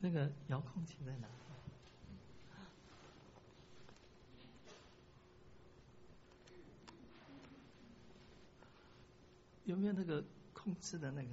那个遥控器在哪？有没有那个控制的那个？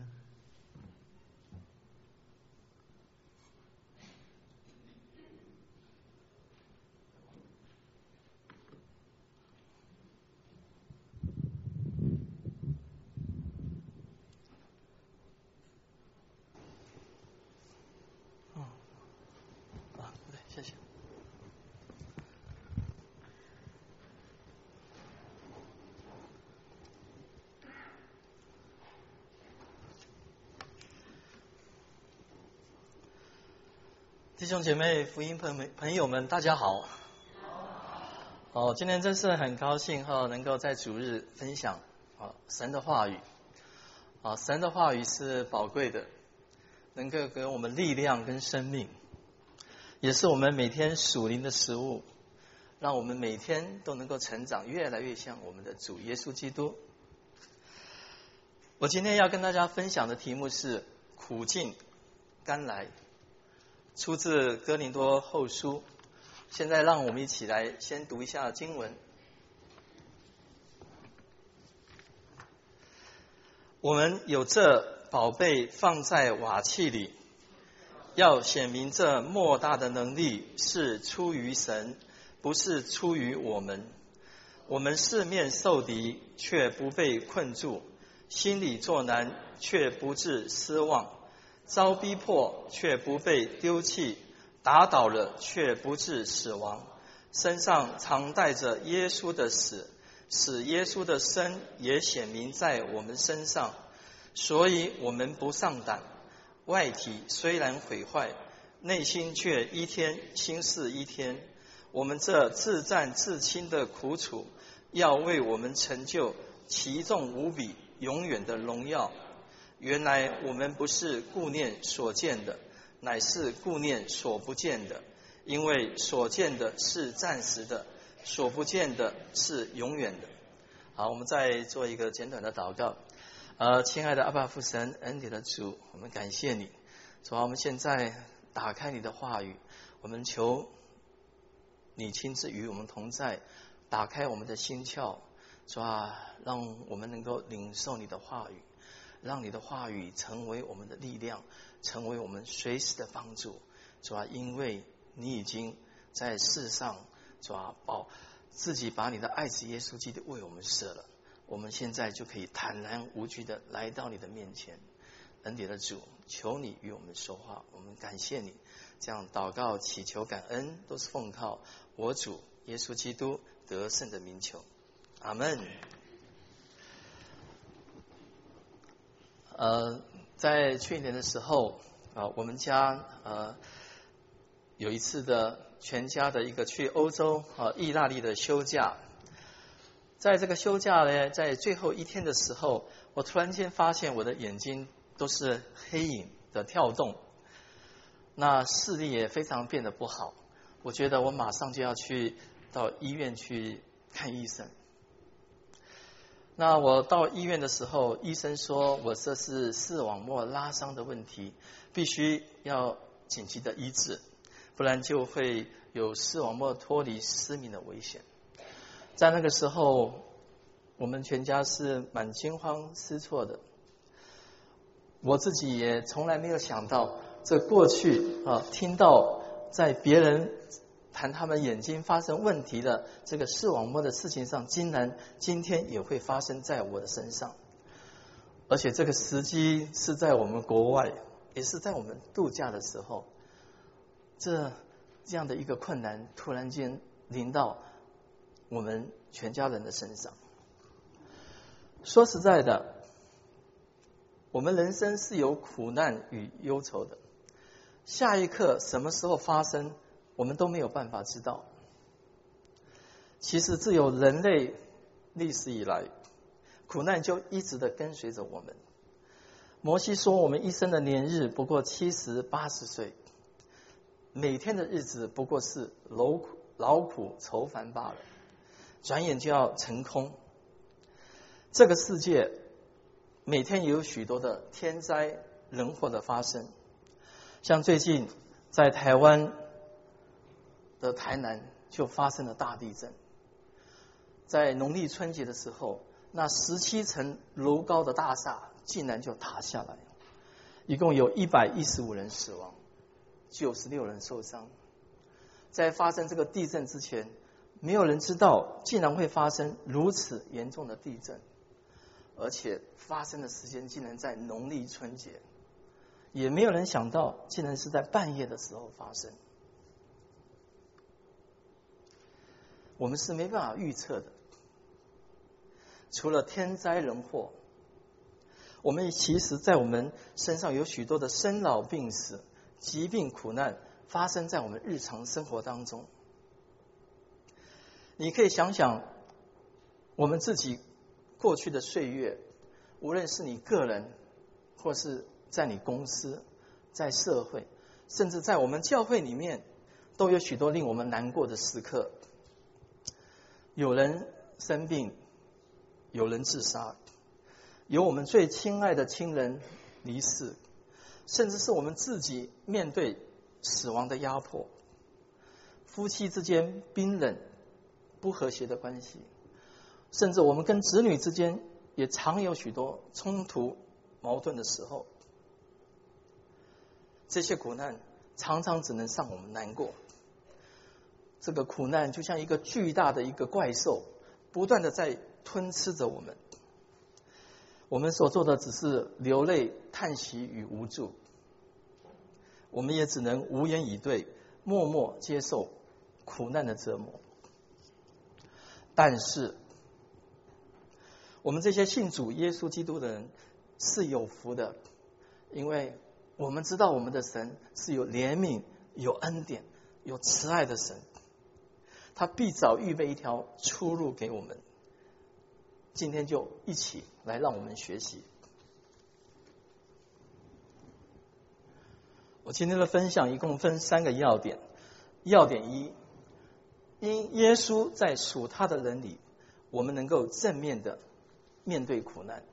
对，谢谢。弟兄姐妹、福音朋友们，大家好。今天真是很高兴能够在主日分享神的话语。神的话语是宝贵的，能够给我们力量跟生命，也是我们每天属灵的食物，让我们每天都能够成长，越来越像我们的主耶稣基督。我今天要跟大家分享的题目是苦尽甘来，出自哥林多后书。现在让我们一起来先读一下经文。我们有这宝贝放在瓦器里，要显明这莫大的能力是出于神，不是出于我们。我们四面受敌，却不被困住；心里作难，却不致失望；遭逼迫，却不被丢弃；打倒了，却不致死亡。身上常带着耶稣的死，使耶稣的生也显明在我们身上。所以我们不丧胆，外体虽然毁坏，内心却一天新似一天。我们这自战自亲的苦楚，要为我们成就奇重无比永远的荣耀。原来我们不是顾念所见的，乃是顾念所不见的，因为所见的是暂时的，所不见的是永远的。好，我们再做一个简短的祷告。亲爱的阿爸父神，恩典的主，我们感谢你。主啊，我们现在打开你的话语，我们求你亲自与我们同在，打开我们的心窍。主啊，让我们能够领受你的话语，让你的话语成为我们的力量，成为我们随时的帮助。主啊，因为你已经在世上，主啊，自己把你的爱子耶稣基督为我们舍了，我们现在就可以坦然无惧的来到你的面前。恩典的主，求你与我们说话，我们感谢你。这样祷告祈求感恩，都是奉靠我主耶稣基督得胜的名求，阿们。在去年的时候我们家有一次的全家的一个去欧洲意大利的休假。在这个休假呢，在最后一天的时候，我突然间发现我的眼睛都是黑影的跳动，那视力也非常变得不好。我觉得我马上就要到医院去看医生。那我到医院的时候，医生说我这是视网膜拉伤的问题，必须要紧急的医治，不然就会有视网膜脱离失明的危险。在那个时候，我们全家是蛮惊慌失措的。我自己也从来没有想到，这过去听到在别人谈他们眼睛发生问题的这个视网膜的事情上，竟然今天也会发生在我的身上。而且这个时机是在我们国外，也是在我们度假的时候，这样的一个困难突然间临到我们全家人的身上。说实在的，我们人生是有苦难与忧愁的，下一刻什么时候发生，我们都没有办法知道。其实自有人类历史以来，苦难就一直的跟随着我们。摩西说，我们一生的年日不过70、80岁，每天的日子不过是劳苦愁烦罢了，转眼就要成空。这个世界每天有许多的天灾人祸的发生，像最近在台湾的台南就发生了大地震。在农历春节的时候，那17层楼高的大厦竟然就塌下来，一共有115人死亡，96人受伤。在发生这个地震之前，没有人知道竟然会发生如此严重的地震，而且发生的时间竟然在农历春节，也没有人想到竟然是在半夜的时候发生。我们是没办法预测的，除了天灾人祸，我们其实在我们身上有许多的生老病死、疾病苦难发生在我们日常生活当中。你可以想想我们自己过去的岁月，无论是你个人，或是在你公司，在社会，甚至在我们教会里面，都有许多令我们难过的时刻。有人生病，有人自杀，有我们最亲爱的亲人离世，甚至是我们自己面对死亡的压迫，夫妻之间冰冷不和谐的关系，甚至我们跟子女之间也常有许多冲突矛盾的时候。这些苦难常常只能让我们难过。这个苦难就像一个巨大的一个怪兽，不断的在吞吃着我们。我们所做的只是流泪、叹息与无助，我们也只能无言以对，默默接受苦难的折磨。但是我们这些信主耶稣基督的人是有福的，因为我们知道我们的神是有怜悯、有恩典、有慈爱的神，他必早预备一条出路给我们。今天就一起来让我们学习。我今天的分享一共分3个要点。要点1，因耶稣在属他的人里，我们能够正面的面对苦难。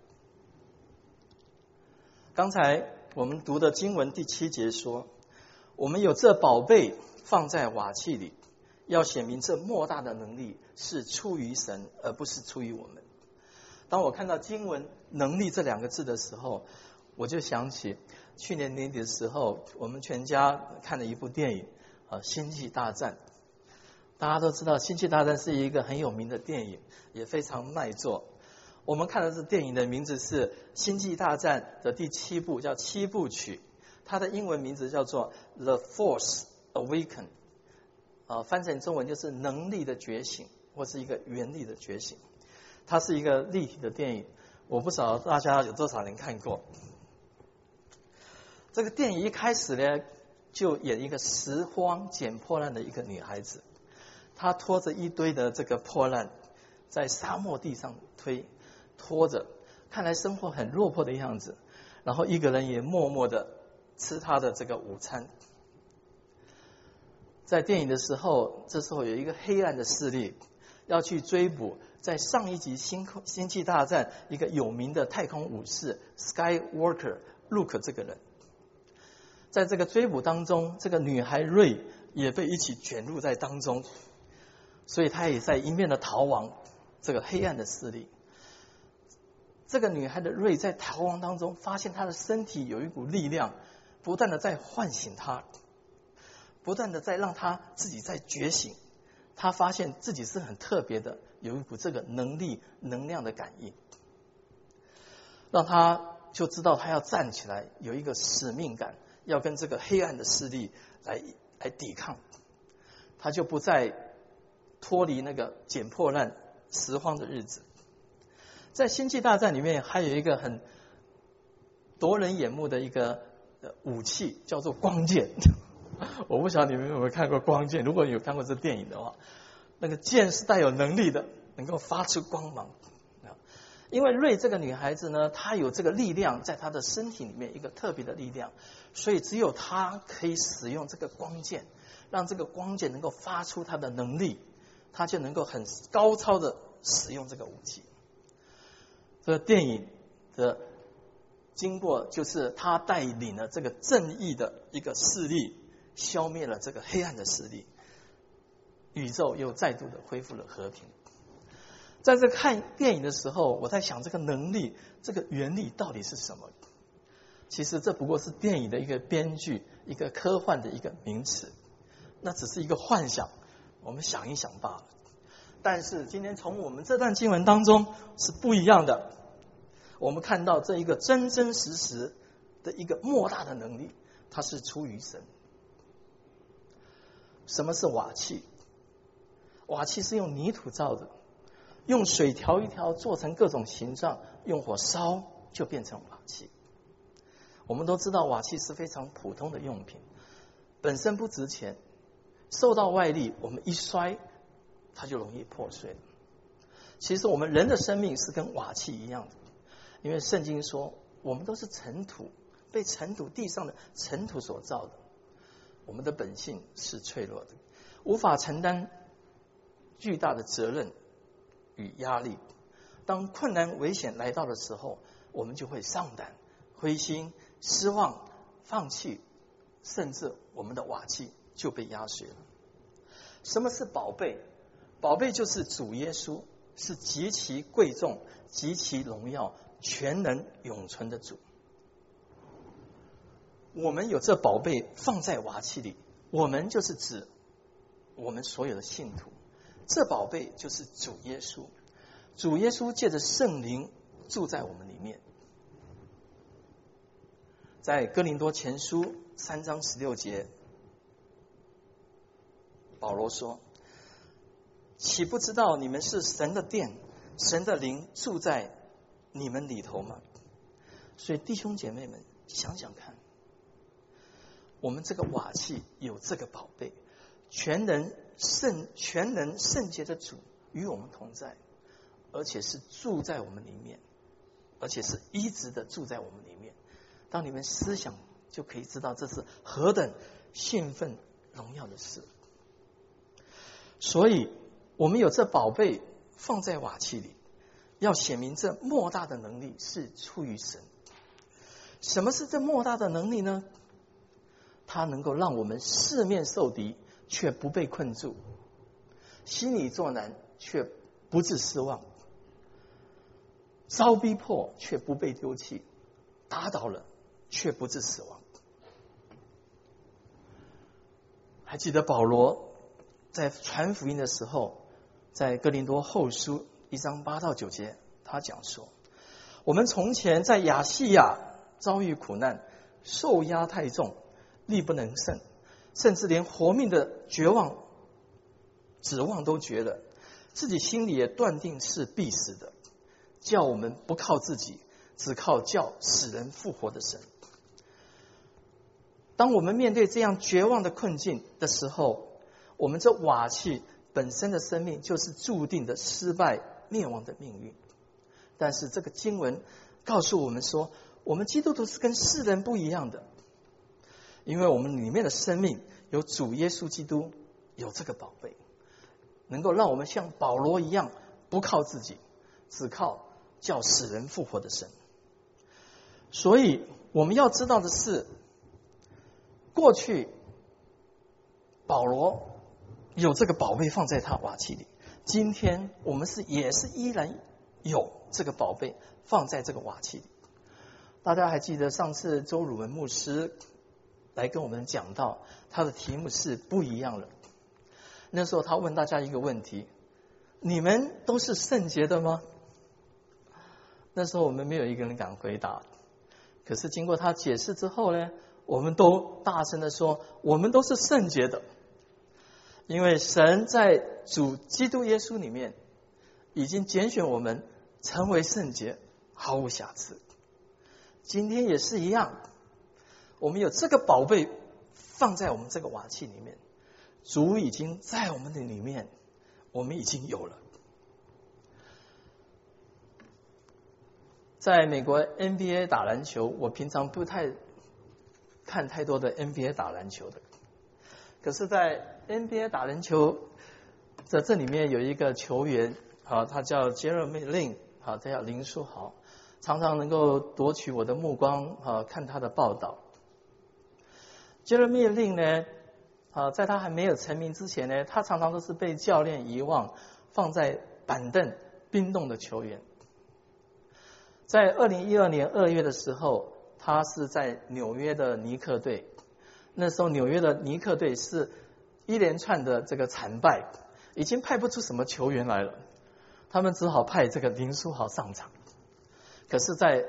刚才我们读的经文第7节说，我们有这宝贝放在瓦器里，要显明这莫大的能力是出于神，而不是出于我们。当我看到经文能力这2个字的时候，我就想起去年年底的时候，我们全家看了一部电影星际大战。大家都知道星际大战是一个很有名的电影，也非常卖座。我们看的这电影的名字是星际大战的第7部，叫7部曲，它的英文名字叫做 The Force Awaken， 翻成中文就是能力的觉醒，或是一个原力的觉醒。它是一个立体的电影，我不知道大家有多少人看过。这个电影一开始呢，就演一个拾荒捡破烂的一个女孩子，她拖着一堆的这个破烂，在沙漠地上拖着，看来生活很落魄的样子。然后一个人也默默的吃她的这个午餐。在电影的时候，这时候有一个黑暗的势力要去追捕在上一集星际大战一个有名的太空武士 Skywalker Luke 这个人。在这个追捕当中，这个女孩瑞也被一起卷入在当中，所以她也在一面的逃亡这个黑暗的势力。这个女孩的瑞在逃亡当中发现她的身体有一股力量，不断的在唤醒她，不断的在让她自己在觉醒。她发现自己是很特别的，有一股这个能量的感应，让她就知道她要站起来，有一个使命感，要跟这个黑暗的势力来抵抗。她就不再脱离那个捡破烂拾荒的日子。在星际大战里面还有一个很夺人眼目的一个武器，叫做光剑。我不晓得你们有没有看过光剑，如果有看过这电影的话，那个剑是带有能力的，能够发出光芒。因为瑞这个女孩子呢，她有这个力量在她的身体里面，一个特别的力量，所以只有她可以使用这个光剑，让这个光剑能够发出她的能力，她就能够很高超的使用这个武器。这个电影的经过就是她带领了这个正义的一个势力消灭了这个黑暗的势力，宇宙又再度的恢复了和平。在这看电影的时候，我在想这个能力，这个原理到底是什么？其实这不过是电影的一个编剧，一个科幻的一个名词，那只是一个幻想，我们想一想罢了。但是今天从我们这段经文当中是不一样的，我们看到这一个真真实实的一个莫大的能力，它是出于神。什么是瓦器？瓦器是用泥土造的，用水调一调做成各种形状，用火烧就变成瓦器。我们都知道瓦器是非常普通的用品，本身不值钱，受到外力我们一摔它就容易破碎。其实我们人的生命是跟瓦器一样的，因为圣经说我们都是尘土，被尘土地上的尘土所造的，我们的本性是脆弱的，无法承担巨大的责任与压力。当困难危险来到的时候，我们就会丧胆、灰心、失望、放弃，甚至我们的瓦器就被压碎了。什么是宝贝？宝贝就是主耶稣，是极其贵重、极其荣耀、全能永存的主。我们有这宝贝放在瓦器里，我们就是指我们所有的信徒。这宝贝就是主耶稣，主耶稣借着圣灵住在我们里面。在哥林多前书3章16节，保罗说：岂不知道你们是神的殿，神的灵住在你们里头吗？所以弟兄姐妹们，想想看，我们这个瓦器有这个宝贝，全能圣洁的主与我们同在，而且是住在我们里面，而且是一直的住在我们里面。当你们思想，就可以知道这是何等兴奋荣耀的事。所以我们有这宝贝放在瓦器里，要显明这莫大的能力是出于神。什么是这莫大的能力呢？它能够让我们四面受敌却不被困住，心里作难却不致失望，遭逼迫却不被丢弃，打倒了却不致死亡。还记得保罗在传福音的时候，在哥林多后书1章8到9节，他讲说：我们从前在亚细亚遭遇苦难，受压太重，力不能胜，甚至连活命的绝望指望都绝了，自己心里也断定是必死的，叫我们不靠自己，只靠叫死人复活的神。当我们面对这样绝望的困境的时候，我们这瓦器本身的生命就是注定的失败灭亡的命运。但是这个经文告诉我们说，我们基督徒是跟世人不一样的，因为我们里面的生命有主耶稣基督，有这个宝贝，能够让我们像保罗一样，不靠自己，只靠叫死人复活的神。所以我们要知道的是，过去保罗有这个宝贝放在他瓦器里，今天我们也是依然有这个宝贝放在这个瓦器里。大家还记得上次周汝文牧师来跟我们讲到，他的题目是不一样了。那时候他问大家一个问题：你们都是圣洁的吗？那时候我们没有一个人敢回答，可是经过他解释之后呢，我们都大声的说，我们都是圣洁的。因为神在主基督耶稣里面已经拣选我们成为圣洁，毫无瑕疵。今天也是一样，我们有这个宝贝放在我们这个瓦器里面，主已经在我们的里面，我们已经有了。在美国 NBA 打篮球，我平常不太看太多的 NBA 打篮球的，可是在 NBA 打篮球在这里面有一个球员，他叫 Jeremy Lin， 他叫林书豪，常常能够夺取我的目光，看他的报道。Jeremy Lin 呢， 在他还没有成名之前呢，他常常都是被教练遗忘，放在板凳冰冻的球员。在2012年2月的时候，他是在纽约的尼克队，那时候纽约的尼克队是一连串的这个惨败，已经派不出什么球员来了，他们只好派这个林书豪上场。可是在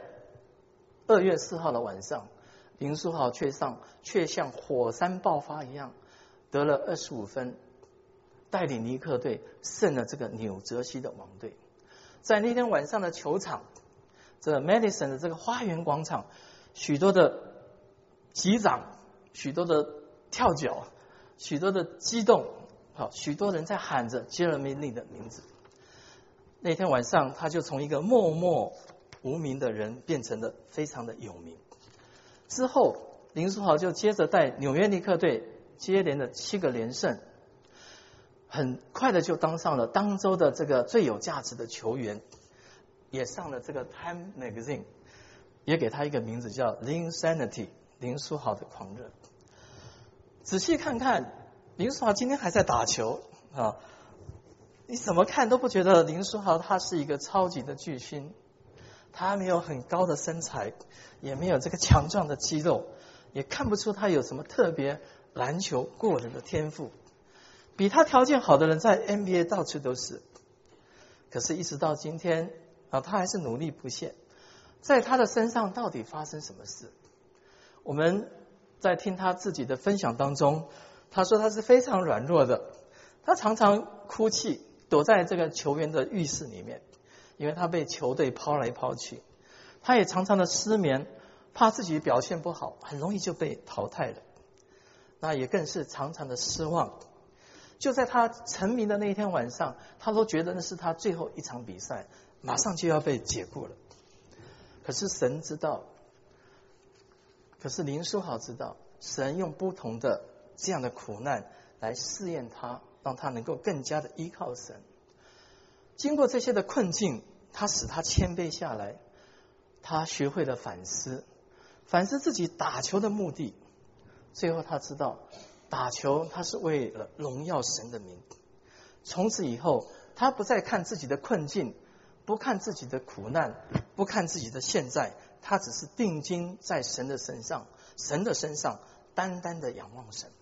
2月4号的晚上，林书豪却像火山爆发一样得了25分，带领尼克队胜了这个纽泽西的王队。在那天晚上的球场，这 Madison 的这个花园广场，许多的击掌，许多的跳脚，许多的激动，许多人在喊着 Jeremy Lin 的名字。那天晚上，他就从一个默默无名的人变成了非常的有名。之后，林书豪就接着带纽约尼克队接连的7个连胜，很快的就当上了当周的这个最有价值的球员，也上了这个 Time Magazine， 也给他一个名字叫 Linsanity， 林书豪的狂热。仔细看看，林书豪今天还在打球啊！你怎么看都不觉得林书豪他是一个超级的巨星，他没有很高的身材，也没有这个强壮的肌肉，也看不出他有什么特别篮球过人的天赋。比他条件好的人在 NBA 到处都是，可是一直到今天他还是努力不懈。在他的身上到底发生什么事？我们在听他自己的分享当中，他说他是非常软弱的，他常常哭泣，躲在这个球员的浴室里面，因为他被球队抛来抛去。他也常常的失眠，怕自己表现不好，很容易就被淘汰了。那也更是常常的失望。就在他成名的那一天晚上，他都觉得那是他最后一场比赛，马上就要被解雇了。可是神知道，可是林书豪知道，神用不同的这样的苦难来试验他，让他能够更加的依靠神。经过这些的困境，他使他谦卑下来，他学会了反思自己打球的目的。最后他知道，打球他是为了荣耀神的名。从此以后，他不再看自己的困境，不看自己的苦难，不看自己的现在，他只是定睛在神的身上，单单的仰望神。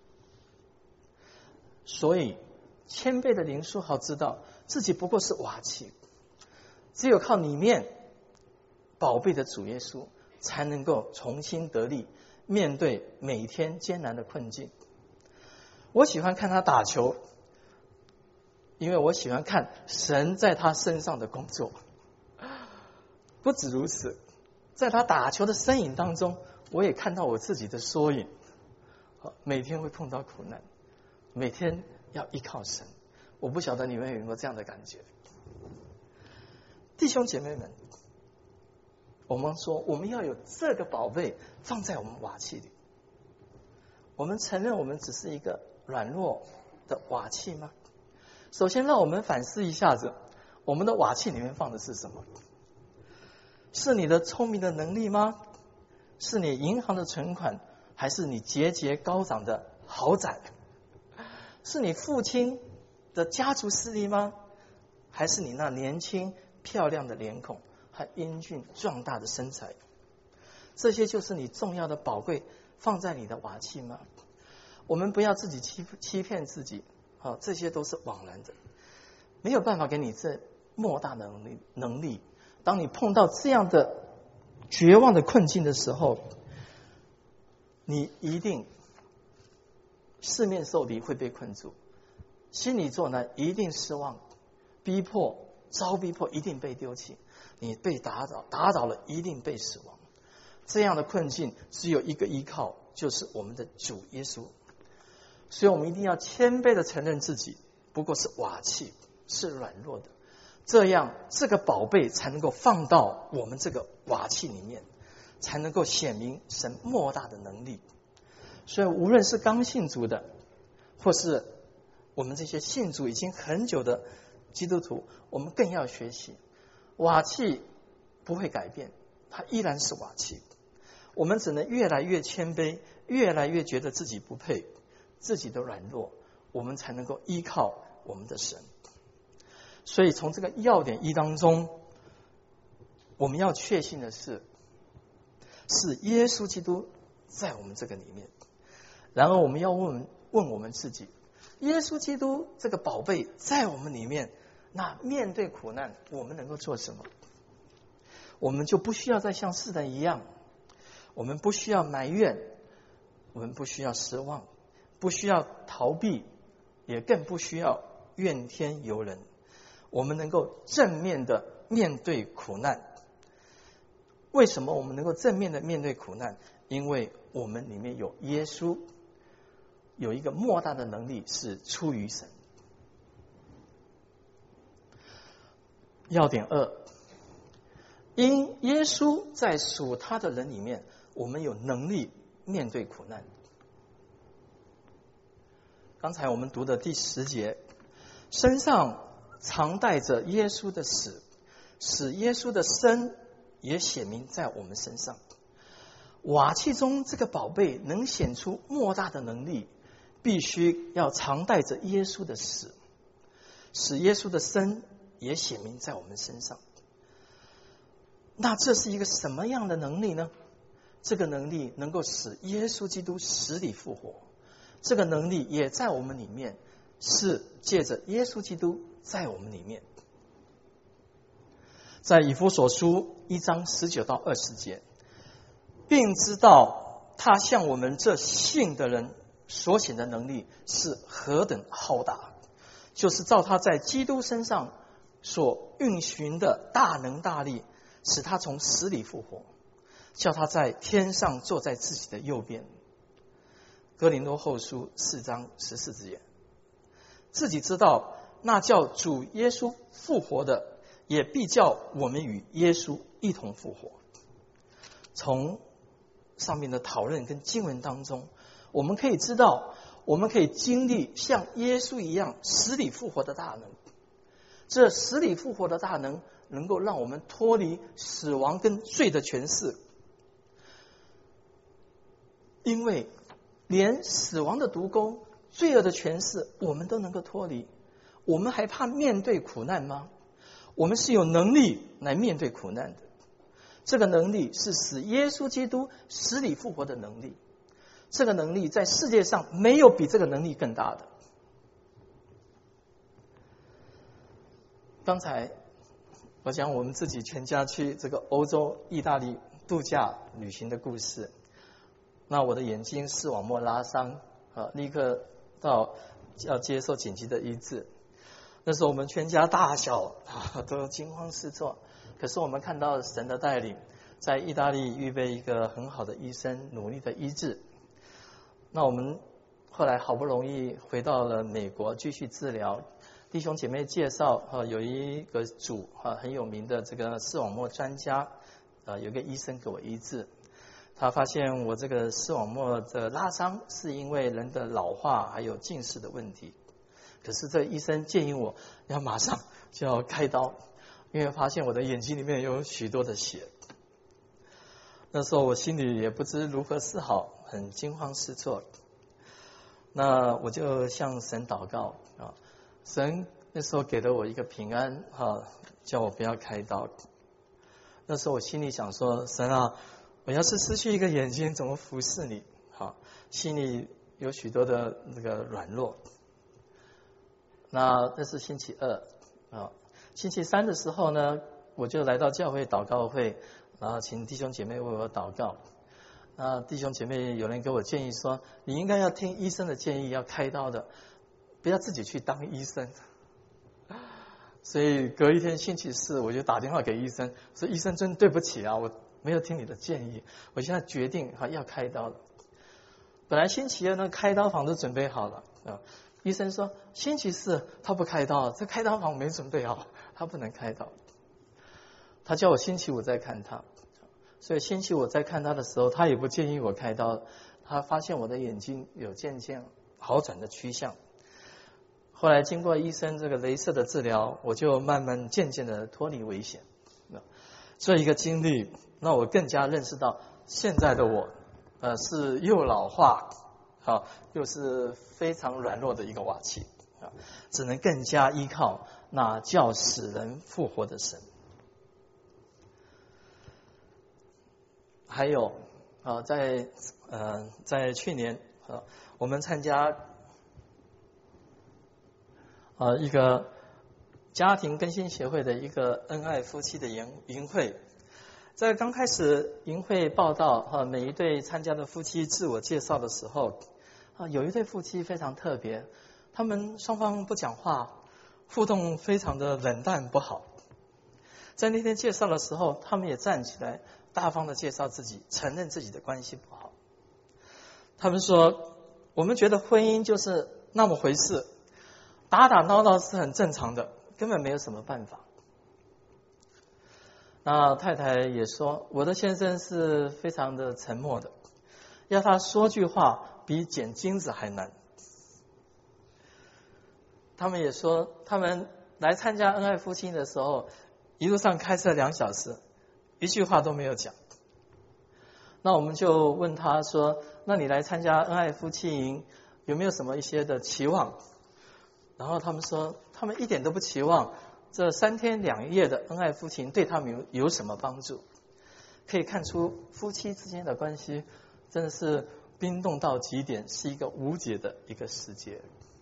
所以谦卑的林书豪知道自己不过是瓦器，只有靠里面宝贝的主耶稣，才能够重新得力，面对每天艰难的困境。我喜欢看他打球，因为我喜欢看神在他身上的工作。不止如此，在他打球的身影当中，我也看到我自己的缩影。每天会碰到苦难，每天要依靠神。我不晓得你们有没有这样的感觉。弟兄姐妹们，我们说我们要有这个宝贝放在我们瓦器里。我们承认我们只是一个软弱的瓦器吗？首先让我们反思一下子，我们的瓦器里面放的是什么？是你的聪明的能力吗？是你银行的存款，还是你节节高涨的豪宅？是你父亲的家族势力吗？还是你那年轻漂亮的脸孔和英俊壮大的身材？这些就是你重要的宝贵放在你的瓦器吗？我们不要自己欺骗自己，这些都是枉然的，没有办法给你这莫大的能力。当你碰到这样的绝望的困境的时候，你一定四面受敌，会被困住，心里作难，一定失望，遭逼迫，一定被丢弃，你被打倒了，一定被死亡。这样的困境只有一个依靠，就是我们的主耶稣。所以我们一定要谦卑的承认自己不过是瓦器，是软弱的，这样这个宝贝才能够放到我们这个瓦器里面，才能够显明神莫大的能力。所以无论是刚信主的，或是我们这些信主已经很久的基督徒，我们更要学习，瓦器不会改变，它依然是瓦器。我们只能越来越谦卑，越来越觉得自己不配， 自己的软弱，我们才能够依靠我们的神。所以从这个要点一当中，我们要确信的是耶稣基督在我们这个里面。然而我们要问我们自己，耶稣基督这个宝贝在我们里面，那面对苦难我们能够做什么？我们就不需要再像世人一样，我们不需要埋怨，我们不需要失望，不需要逃避，也更不需要怨天尤人。我们能够正面的面对苦难。为什么我们能够正面的面对苦难？因为我们里面有耶稣，有一个莫大的能力是出于神。要点二，因耶稣在属他的人里面，我们有能力面对苦难。刚才我们读的第10节，身上常带着耶稣的死，使耶稣的生也显明在我们身上。瓦器中这个宝贝能显出莫大的能力，必须要常带着耶稣的死，使耶稣的生也显明在我们身上。那这是一个什么样的能力呢？这个能力能够使耶稣基督死里复活，这个能力也在我们里面，是借着耶稣基督在我们里面。在以弗所书1章19到20节，并知道他向我们这信的人所显的能力是何等浩大，就是照他在基督身上所运行的大能大力，使他从死里复活，叫他在天上坐在自己的右边。哥林多后书4章14节，自己知道那叫主耶稣复活的，也必叫我们与耶稣一同复活。从上面的讨论跟经文当中，我们可以知道，我们可以经历像耶稣一样死里复活的大能。这死里复活的大能能够让我们脱离死亡跟罪的权势，因为连死亡的毒钩、罪恶的权势我们都能够脱离，我们还怕面对苦难吗？我们是有能力来面对苦难的。这个能力是使耶稣基督死里复活的能力，这个能力在世界上没有比这个能力更大的。刚才我讲我们自己全家去这个欧洲、意大利度假旅行的故事，那我的眼睛视网膜拉伤，立刻到要接受紧急的医治。那时候我们全家大小都惊慌失措，可是我们看到神的带领，在意大利预备一个很好的医生，努力的医治。那我们后来好不容易回到了美国继续治疗。弟兄姐妹介绍，有一个组很有名的这个视网膜专家，有一个医生给我医治。他发现我这个视网膜的拉伤是因为人的老化还有近视的问题。可是这医生建议我要马上就要开刀，因为发现我的眼睛里面有许多的血。那时候我心里也不知如何是好，很惊慌失措。那我就向神祷告神那时候给了我一个平安叫我不要开刀。那时候我心里想说，神啊，我要是失去一个眼睛怎么服侍你？心里有许多的那个软弱。那是星期二星期三的时候呢，我就来到教会祷告会，然后请弟兄姐妹为我祷告。那弟兄姐妹有人给我建议说，你应该要听医生的建议，要开刀的，不要自己去当医生。所以隔一天星期四，我就打电话给医生说，医生真对不起啊，我没有听你的建议，我现在决定要开刀了。本来星期二呢，开刀房都准备好了医生说星期四他不开刀，这开刀房没准备好，他不能开刀。他叫我星期五再看他，所以星期五再看他的时候，他也不建议我开刀。他发现我的眼睛有渐渐好转的趋向。后来经过医生这个雷射的治疗，我就慢慢渐渐的脱离危险。这一个经历让我更加认识到，现在的我是又老化又是非常软弱的一个瓦器只能更加依靠那叫死人复活的神。还有在去年我们参加一个家庭更新协会的一个恩爱夫妻的营会。在刚开始营会报道每一对参加的夫妻自我介绍的时候有一对夫妻非常特别，他们双方不讲话，互动非常的冷淡不好。在那天介绍的时候，他们也站起来大方的介绍自己，承认自己的关系不好。他们说，我们觉得婚姻就是那么回事，打打闹闹是很正常的，根本没有什么办法。那太太也说，我的先生是非常的沉默的，要他说句话比捡金子还难。他们也说，他们来参加恩爱夫妻的时候，一路上开车2小时，一句话都没有讲。那我们就问他说，那你来参加恩爱夫妻营有没有什么一些的期望？然后他们说，他们一点都不期望这3天2夜的恩爱夫妻营对他们有什么帮助。可以看出夫妻之间的关系真的是冰冻到极点，是一个无解的一个世界。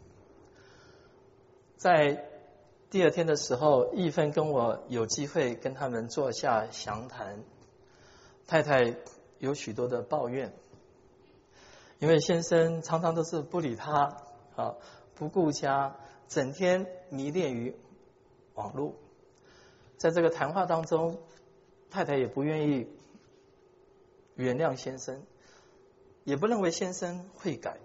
在第2天的时候，义芬跟我有机会跟他们坐下详谈。太太有许多的抱怨，因为先生常常都是不理他不顾家，整天迷恋于网络。在这个谈话当中，太太也不愿意原谅先生，也不认为先生会改。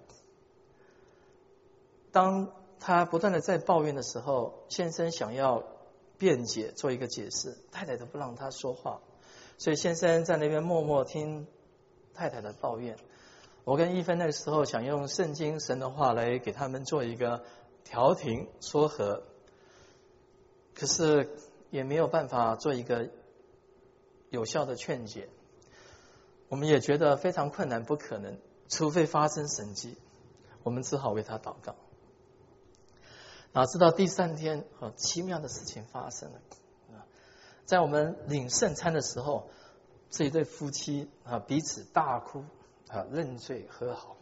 当他不断的在抱怨的时候，先生想要辩解做一个解释，太太都不让他说话，所以先生在那边默默听太太的抱怨。我跟义芬那个时候想用圣经神的话来给他们做一个调停说和，可是也没有办法做一个有效的劝解。我们也觉得非常困难，不可能，除非发生神迹。我们只好为他祷告。哪知道第3天奇妙的事情发生了。在我们领圣餐的时候，这一对夫妻彼此大哭认罪和好。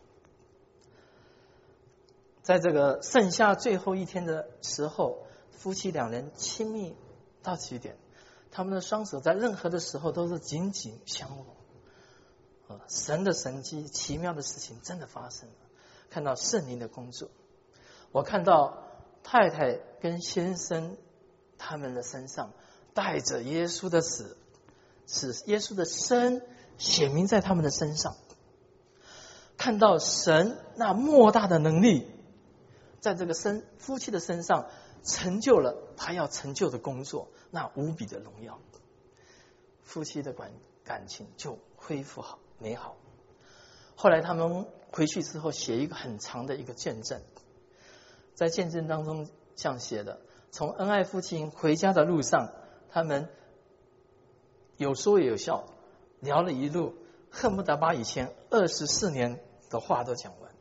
在这个剩下最后1天的时候，夫妻2人亲密到极点，他们的双手在任何的时候都是紧紧相握。神的神迹奇妙的事情真的发生了，看到圣灵的工作。我看到太太跟先生他们的身上带着耶稣的死，使耶稣的生显明在他们的身上。看到神那莫大的能力在这个夫妻的身上成就了他要成就的工作，那无比的荣耀，夫妻的感情就恢复好美好。后来他们回去之后写一个很长的一个见证，在见证当中这样写的：从恩爱夫妻回家的路上，他们有说也有笑，聊了一路，恨不得把以前24年的话都讲完。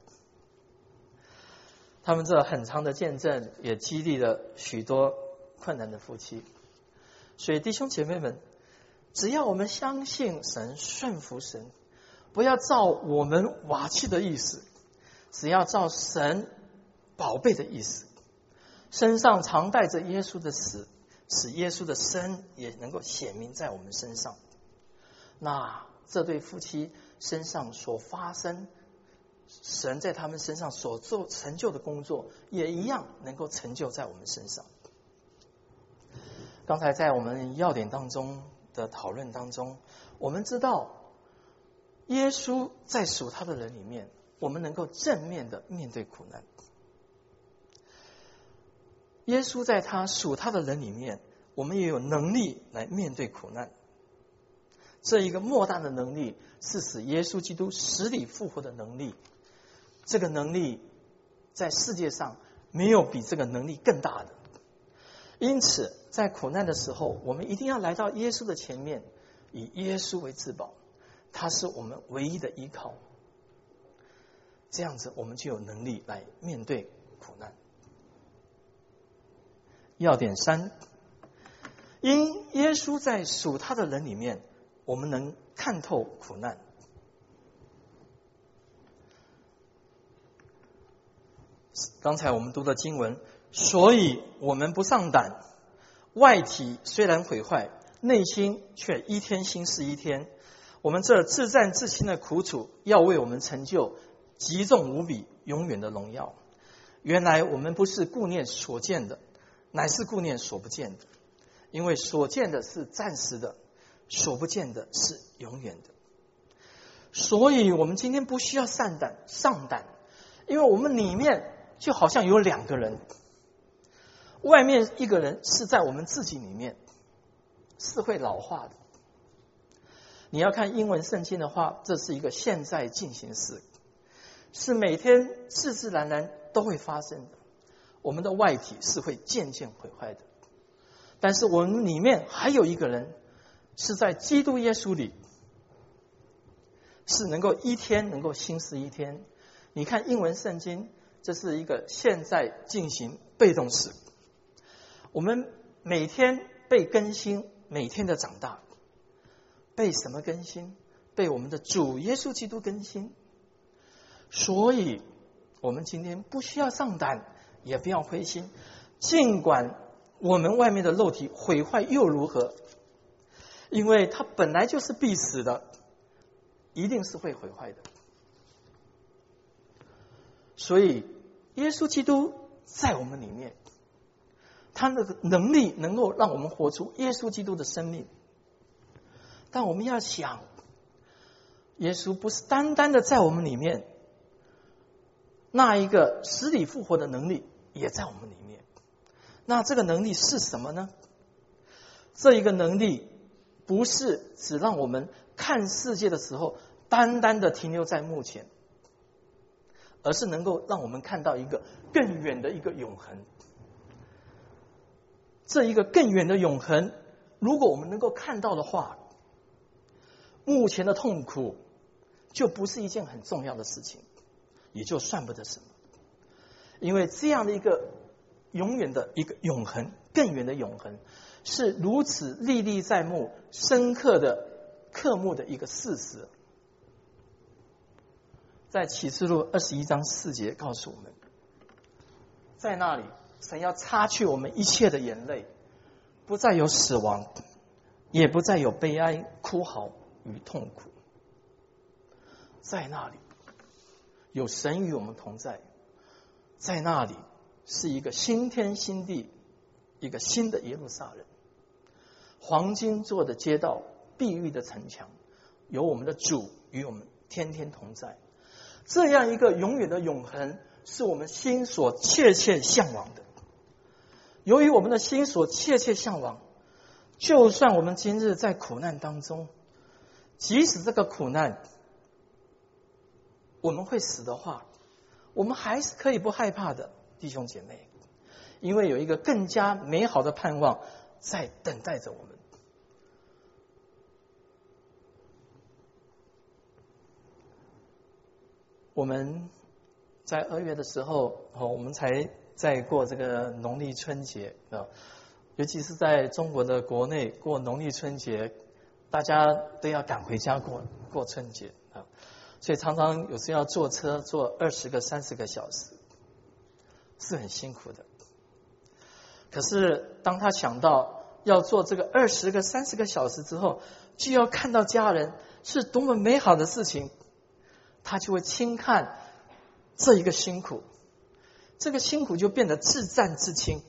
他们这很长的见证也激励了许多困难的夫妻。所以弟兄姐妹们，只要我们相信神，顺服神，不要照我们瓦器的意思，只要照神宝贝的意思，身上常带着耶稣的死，使耶稣的生也能够显明在我们身上。那这对夫妻身上所发生，神在他们身上所做成就的工作，也一样能够成就在我们身上。刚才在我们要点当中的讨论当中，我们知道耶稣在属他的人里面，我们能够正面的面对苦难。耶稣在他属他的人里面，我们也有能力来面对苦难。这一个莫大的能力是使耶稣基督死里复活的能力，这个能力在世界上没有比这个能力更大的。因此在苦难的时候，我们一定要来到耶稣的前面，以耶稣为至宝，他是我们唯一的依靠。 这样子我们就有能力来面对苦难。要点3，因耶稣在属他的人里面，我们能看透苦难。刚才我们读的经文，所以我们不上胆，外体虽然毁坏，内心却一天新似一天。我们这自战自亲的苦楚，要为我们成就极重无比永远的荣耀。原来我们不是顾念所见的，乃是顾念所不见的，因为所见的是暂时的，所不见的是永远的。所以我们今天不需要上胆，因为我们里面就好像有2个人，外面一个人是在我们自己里面，是会老化的。你要看英文圣经的话，这是一个现在进行时，是每天自自然然都会发生的。我们的外体是会渐渐毁坏的，但是我们里面还有一个人是在基督耶稣里，是能够一天能够新似一天。你看英文圣经，这是一个现在进行被动式，我们每天被更新，每天的长大。被什么更新？被我们的主耶稣基督更新。所以我们今天不需要上胆，也不要灰心，尽管我们外面的肉体毁坏又如何？因为它本来就是必死的，一定是会毁坏的。所以耶稣基督在我们里面，他的能力能够让我们活出耶稣基督的生命。但我们要想，耶稣不是单单的在我们里面，那一个死里复活的能力也在我们里面。那这个能力是什么呢？这一个能力不是只让我们看世界的时候单单的停留在目前，而是能够让我们看到一个更远的一个永恒。这一个更远的永恒，如果我们能够看到的话，目前的痛苦就不是一件很重要的事情，也就算不得什么。因为这样的一个永远的一个永恒，更远的永恒，是如此历历在目、深刻的刻目的一个事实。在启示录21章4节告诉我们，在那里神要擦去我们一切的眼泪，不再有死亡，也不再有悲哀、哭嚎与痛苦。在那里有神与我们同在，在那里是一个新天新地，一个新的耶路撒冷，黄金做的街道，碧玉的城墙，有我们的主与我们天天同在。这样一个永远的永恒，是我们心所切切向往的。由于我们的心所切切向往，就算我们今日在苦难当中，即使这个苦难我们会死的话，我们还是可以不害怕的，弟兄姐妹，因为有一个更加美好的盼望在等待着我们。我们在2月的时候，我们才在过这个农历春节啊，尤其是在中国的国内过农历春节，大家都要赶回家过春节啊，所以常常有时要坐车坐20个30个小时，是很辛苦的。可是当他想到要做这个20个30个小时之后，就要看到家人，是多么美好的事情，他就会轻看这一个辛苦，这个辛苦就变得自战自轻，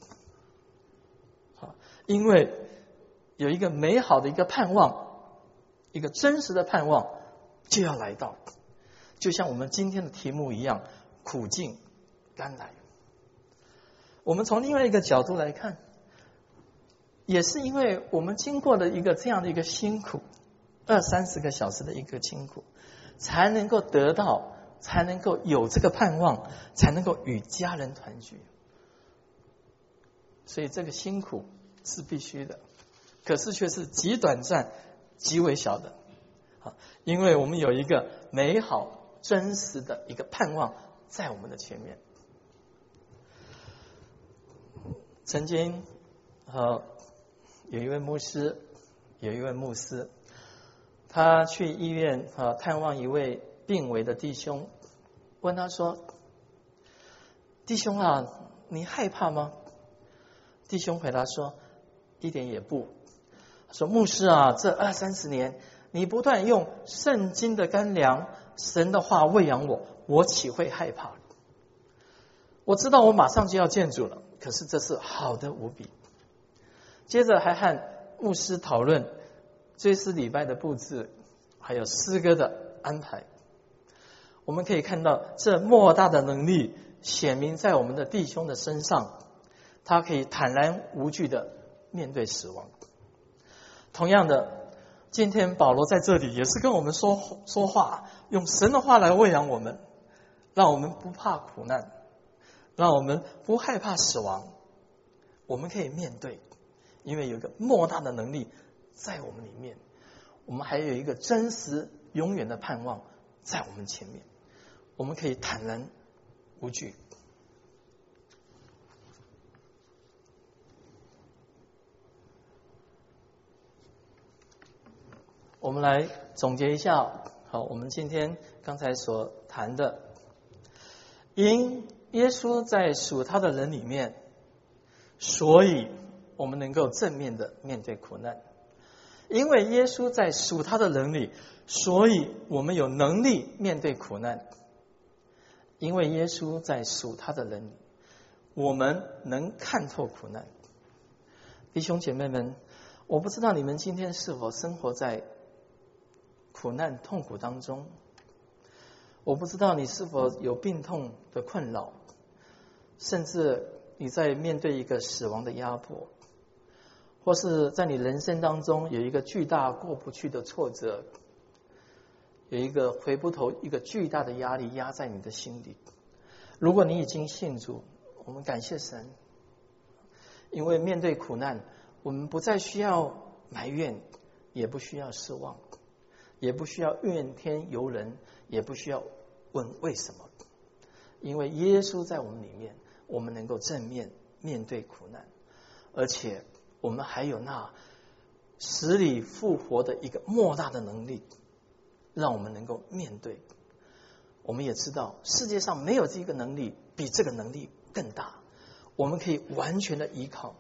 因为有一个美好的一个盼望，一个真实的盼望就要来到，就像我们今天的题目一样，苦尽甘来。我们从另外一个角度来看，也是因为我们经过了一个这样的一个辛苦，20-30个小时的一个辛苦，才能够得到，才能够有这个盼望，才能够与家人团聚。所以这个辛苦是必须的，可是却是极短暂、极为小的。因为我们有一个美好真实的一个盼望在我们的前面。曾经有一位牧师，他去医院探望一位病危的弟兄，问他说：弟兄啊，你害怕吗？弟兄回答说：一点也不。他说：牧师啊，这20-30年你不断用圣经的干粮，神的话喂养我岂会害怕？我知道我马上就要见主了，可是这是好的无比。接着还和牧师讨论追思礼拜的布置，还有诗歌的安排。我们可以看到这莫大的能力显明在我们的弟兄的身上，他可以坦然无惧的面对死亡。同样的，今天保罗在这里也是跟我们说话，用神的话来喂养我们，让我们不怕苦难，让我们不害怕死亡，我们可以面对，因为有一个莫大的能力在我们里面，我们还有一个真实永远的盼望在我们前面，我们可以坦然无惧。我们来总结一下，好，我们今天刚才所谈的，因耶稣在属他的人里面，所以我们能够正面的面对苦难。因为耶稣在属他的人里，所以我们有能力面对苦难。因为耶稣在属他的人里，我们能看透苦难。弟兄姐妹们，我不知道你们今天是否生活在苦难痛苦当中，我不知道你是否有病痛的困扰，甚至你在面对一个死亡的压迫，或是在你人生当中有一个巨大过不去的挫折，有一个回不头一个巨大的压力压在你的心里。如果你已经信主，我们感谢神，因为面对苦难，我们不再需要埋怨，也不需要失望，也不需要怨天尤人，也不需要问为什么。因为耶稣在我们里面，我们能够正面面对苦难，而且我们还有那死里复活的一个莫大的能力，让我们能够面对。我们也知道世界上没有这个能力比这个能力更大，我们可以完全的依靠。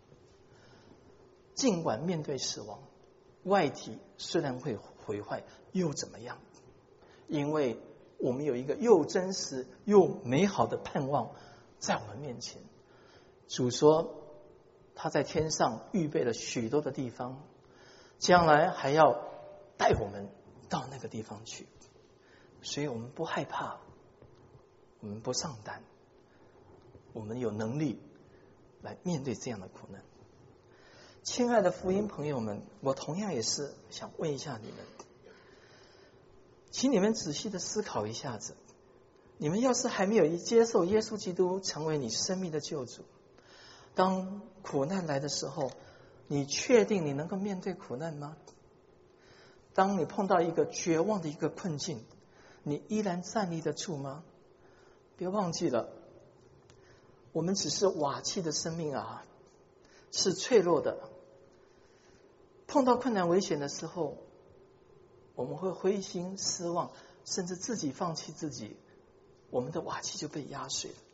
尽管面对死亡，外体虽然会毁坏又怎么样？因为我们有一个又真实又美好的盼望在我们面前。主说他在天上预备了许多的地方，将来还要带我们到那个地方去，所以我们不害怕，我们不上胆，我们有能力来面对这样的苦难。亲爱的福音朋友们，我同样也是想问一下你们，请你们仔细的思考一下子，你们要是还没有接受耶稣基督成为你生命的救主，当苦难来的时候，你确定你能够面对苦难吗？当你碰到一个绝望的一个困境，你依然站立得住吗？别忘记了，我们只是瓦器的生命啊，是脆弱的。碰到困难危险的时候，我们会灰心失望，甚至自己放弃自己，我们的瓦器就被压碎了。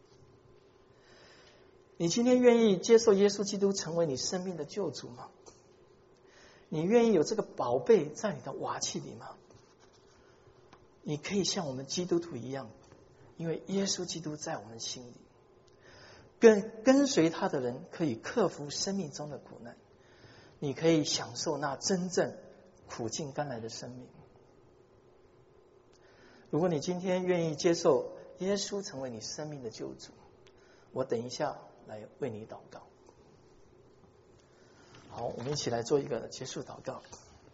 你今天愿意接受耶稣基督成为你生命的救主吗？你愿意有这个宝贝在你的瓦器里吗？你可以像我们基督徒一样，因为耶稣基督在我们心里，跟随他的人可以克服生命中的苦难，你可以享受那真正苦尽甘来的生命。如果你今天愿意接受耶稣成为你生命的救主，我等一下来为你祷告。好，我们一起来做一个结束祷告。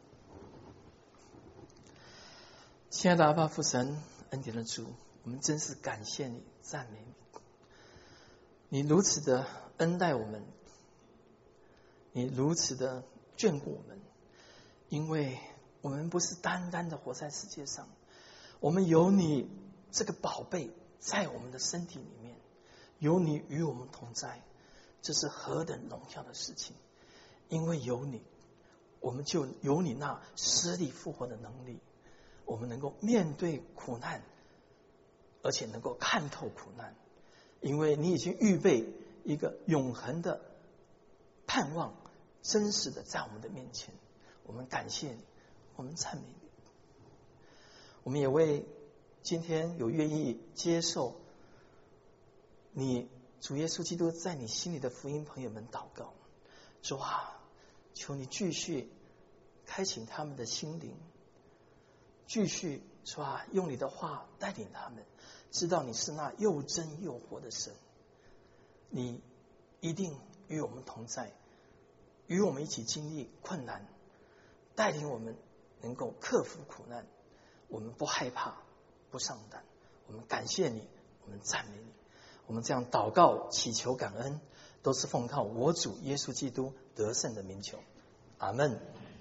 亲爱的阿爸父神，恩典的主，我们真是感谢你，赞美你。你如此的恩待我们，你如此的眷顾我们，因为我们不是单单的活在世界上， 我们有你这个宝贝在我们的身体里面，有你与我们同在，这是何等荣耀的事情！因为有你，我们就有你那死里复活的能力，我们能够面对苦难，而且能够看透苦难，因为你已经预备一个永恒的盼望，真实的在我们的面前。我们感谢你，我们赞美你。我们也为今天有愿意接受你主耶稣基督在你心里的福音朋友们祷告。主啊，求你继续开启他们的心灵，继续主啊，用你的话带领他们，知道你是那又真又活的神。你一定与我们同在，与我们一起经历困难，带领我们能够克服苦难。我们不害怕，不上胆，我们感谢你，我们赞美你。我们这样祷告祈求感恩，都是奉靠我主耶稣基督得胜的名求。阿们。